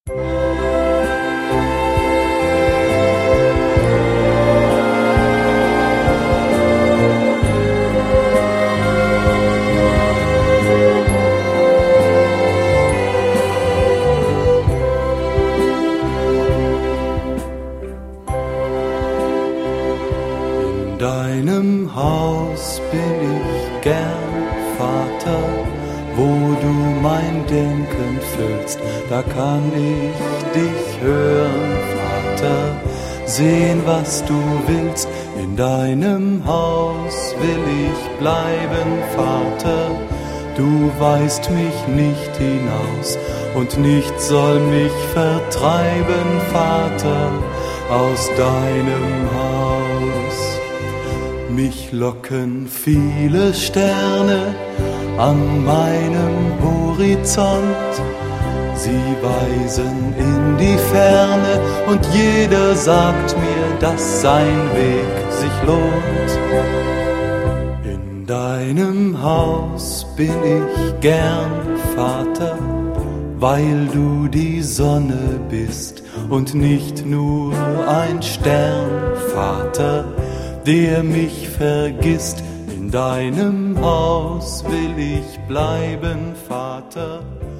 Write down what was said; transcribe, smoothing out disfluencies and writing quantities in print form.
In deinem Haus bin ich gern, Vater, wo du mein Denken füllst, da kann ich dich hören, Vater, sehen, was du willst. In deinem Haus will ich bleiben, Vater, du weist mich nicht hinaus und nichts soll mich vertreiben, Vater, aus deinem Haus. Mich locken viele Sterne an meinem Horizont, sie weisen in die Ferne und jeder sagt mir, dass sein Weg sich lohnt. In deinem Haus bin ich gern, Vater, weil du die Sonne bist und nicht nur ein Stern, Vater, der mich vergisst. In deinem Haus will ich bleiben, Vater,